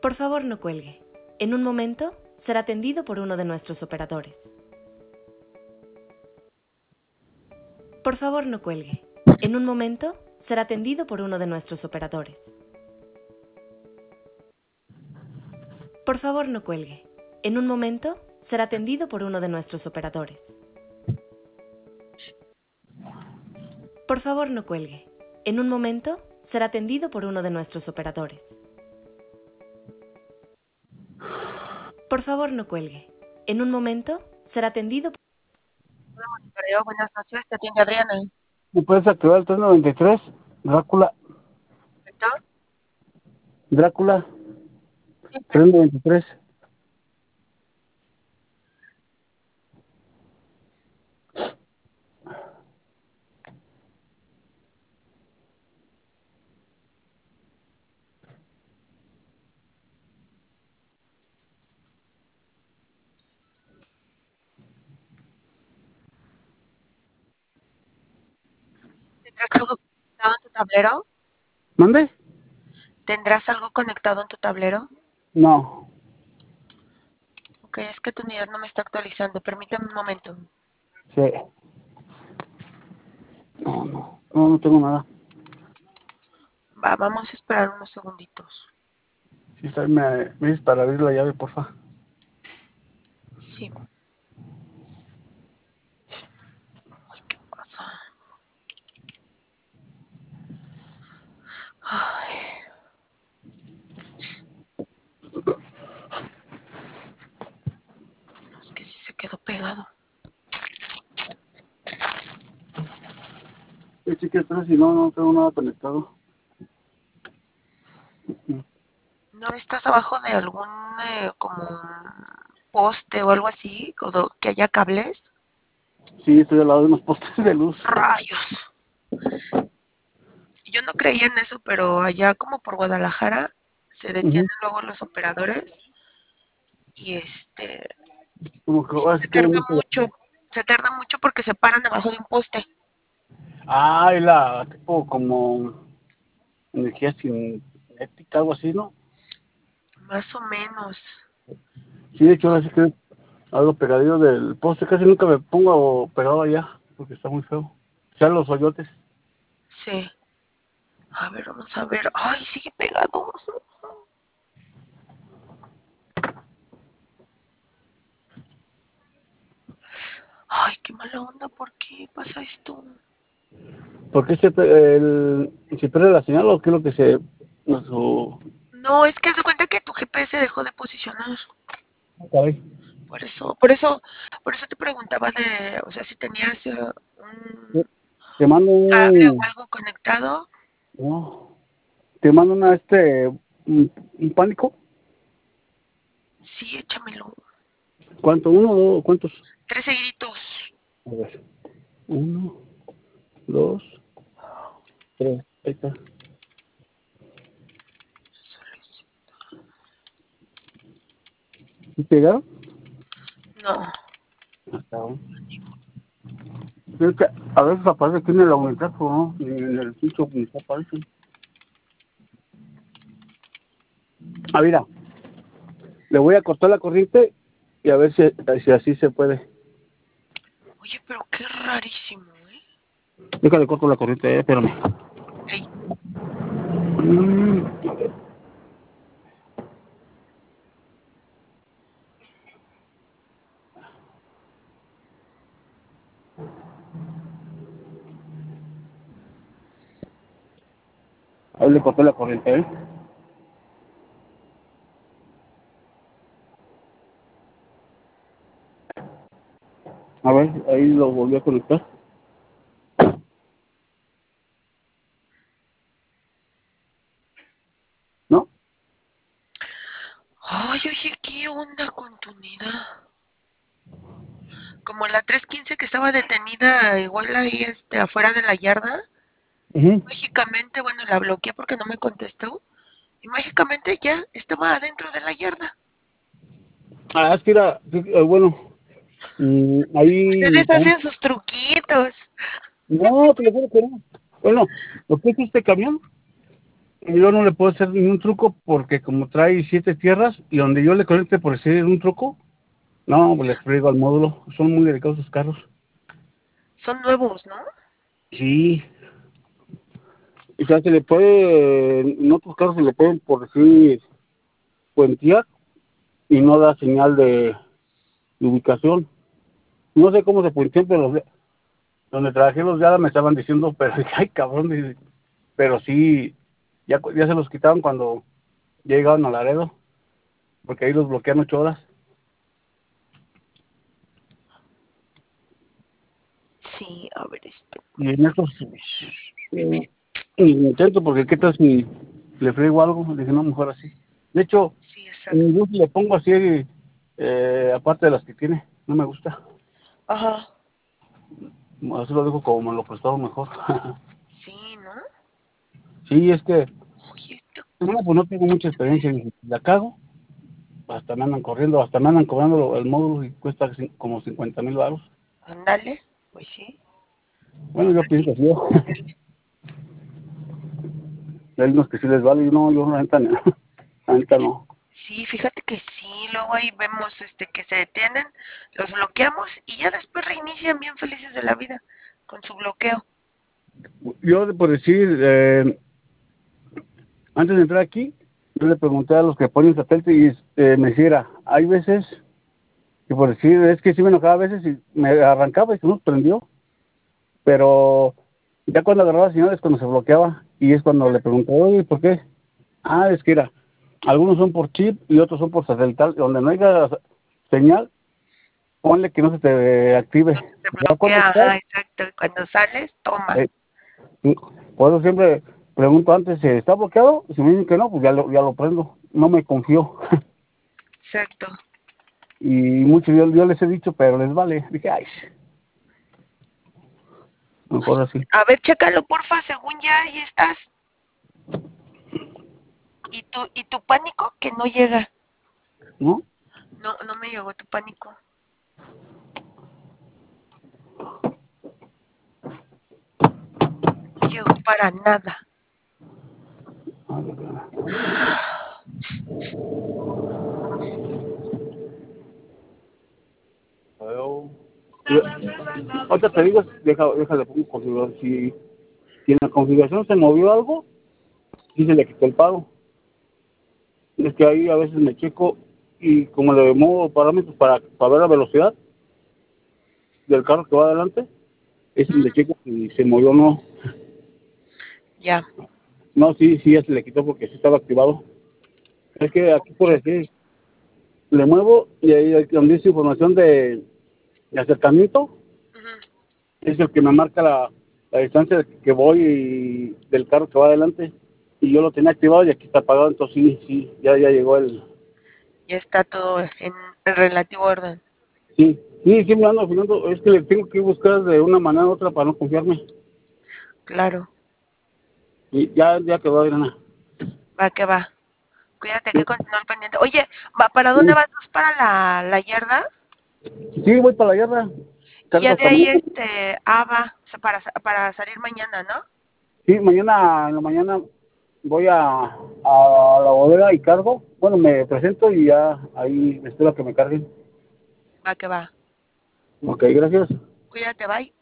Por favor, no cuelgue. En un momento será atendido por uno de nuestros operadores. Por favor, no cuelgue. En un momento será atendido por uno de nuestros operadores. Por favor, no cuelgue. En un momento será atendido por uno de nuestros operadores. Por favor, no cuelgue. En un momento será atendido por uno de nuestros operadores. Por favor, no cuelgue. En un momento será atendido. Monitoreo, buenas noches, te atiende Adriana. ¿Me puedes activar el 393? Drácula. ¿Víctor? Drácula. Sí, 393. ¿tendrás algo conectado en tu tablero? ¿Mande? ¿Tendrás algo conectado en tu tablero? No. Ok, es que tu unidad no me está actualizando, permítame un momento. Sí. No tengo nada. Vamos a esperar unos segunditos. Sí, me dices para abrir la llave, porfa. Sí. Ay, ¿qué pasa? Ay, no, es que sí se quedó pegado. Sí, cheque atrás y no tengo nada conectado. ¿No estás abajo de algún como poste o algo así? ¿Que haya cables? Sí, estoy al lado de unos postes de luz. ¡Rayos! Yo no creía en eso, pero allá como por Guadalajara se detienen luego los operadores y Como que sí ahora sí que hay mucho. se tarda mucho porque se paran debajo de un poste. Ah, y la tipo como energía cinética, algo así, ¿no? Más o menos. Sí, de hecho, ahora sí que algo pegadillo del poste. Casi nunca me pongo pegado allá, porque está muy feo. Sean los hoyotes. Sí. A ver, vamos a ver. Ay, sigue pegado. Ay, qué mala onda. ¿Por qué pasa esto? ¿Por qué se pierde la señal o qué es lo que se... Su... No, es que haz de cuenta que tu GPS dejó de posicionar. Caray. Por eso te preguntaba o sea, si tenías un Te mando cable o un... algo conectado. No. Te mando un pánico. Sí, échamelo. ¿Cuánto? ¿Uno o dos? ¿Cuántos? 3 seguiditos. A ver. Uno, dos, tres. Ahí está. ¿Y pegaron? No. Hasta ahora. Es que a veces aparece aquí en la unidad, pero no, en el sitio donde aparece. Ah, mira, le voy a cortar la corriente y a ver si así se puede. Oye, pero qué rarísimo, ¿eh? Déjale corto la corriente, espérame. Ey, A ver. Ahí le corté la corriente, ¿eh? A ver, ahí lo volví a conectar. ¿No? ay, oye, ¿qué onda con tu unidad? Como la 315 que estaba detenida igual ahí afuera de la yarda. Uh-huh. Mágicamente, bueno, la bloqueé porque no me contestó. Y mágicamente ya estaba adentro de la yarda. Ah, es que era, bueno, ahí... Ustedes hacen sus truquitos. No, te lo juro que no. Bueno, ¿lo que es este camión? yo no le puedo hacer ningún truco porque como trae 7 tierras y donde yo le conecte por decir un truco, no, pues les friego al módulo. Son muy delicados esos carros. Son nuevos, ¿no? Sí. O sea, se le puede, en otros casos se le pueden por decir puentear y no da señal de ubicación. No sé cómo se puentean, pero donde trabajé los ya me estaban diciendo, pero ay cabrón, dice, pero sí, ya se los quitaron cuando ya llegaban a Laredo, porque ahí los bloquean 8 horas. Sí, a ver, Y en estos intento, porque qué tal si le friego algo, le dije, no, mejor así. De hecho, sí, en exacto. mi bus le pongo así, aparte de las que tiene, no me gusta. Ajá, Así lo dejo como me lo prestaron mejor. sí, ¿no? Sí, es que, Oye, no, pues no tengo mucha experiencia, y si la cago, hasta me andan corriendo, hasta me andan cobrando el módulo y cuesta como 50,000 baros. ándale, pues sí. Bueno, yo pienso así, yo. Hay unos que sí les vale, y no, yo la neta no. La neta no. Sí, fíjate que sí, luego ahí vemos que se detienen, los bloqueamos y ya después reinician bien felices de la vida con su bloqueo. Yo, por decir, antes de entrar aquí, yo le pregunté a los que ponen satélite y me decía, hay veces que por decir, es que sí me enojaba a veces y me arrancaba y se nos prendió, pero ya cuando agarraba señales cuando se bloqueaba y es cuando le pregunté, oye, ¿por qué? Ah, es que era, algunos son por chip y otros son por satelital, donde no haya señal, ponle que no se te active. Se Ya cuando bloquea, estás, ajá, exacto, y cuando sales, toma. eh, sí, por eso siempre pregunto antes si está bloqueado, si me dicen que no, pues ya lo prendo, no me confío. Exacto. Y muchos yo les he dicho, pero les vale. Dije, ay, mejor así, A ver, chécalo, porfa, según ya ahí estás. Y tu pánico que no llega. ¿no? No, no me llegó tu pánico. No llegó para nada. Ahorita te digo, déjale pongo configuración. Si en la configuración se movió algo, sí se le quitó el pago. Es que ahí a veces me checo y como le muevo parámetros para ver la velocidad del carro que va adelante, es le checo si se movió o no. Ya, No, sí, ya se le quitó porque sí estaba activado. Es que aquí por decir, le muevo y ahí donde dice información de acercamiento, ujú, es el que me marca la distancia que voy del carro que va adelante. Y yo lo tenía activado y aquí está apagado, entonces sí, ya llegó el... ya está todo en relativo orden. Sí, me ando fijando, es que le tengo que buscar de una manera u otra para no confiarme. Claro, Y ya quedó, Irana. va que va. Cuídate que continuar pendiente. Oye, ¿para dónde Sí, vas? ¿Vas para la yarda? sí, voy para la guerra, Y cargo ya de hasta ahí, mañana. va, o sea, para salir mañana, ¿no? Sí, mañana, en la mañana voy a la bodega y cargo. Bueno, me presento y ya ahí espero que me carguen. Va que va. Ok, gracias. Cuídate, bye.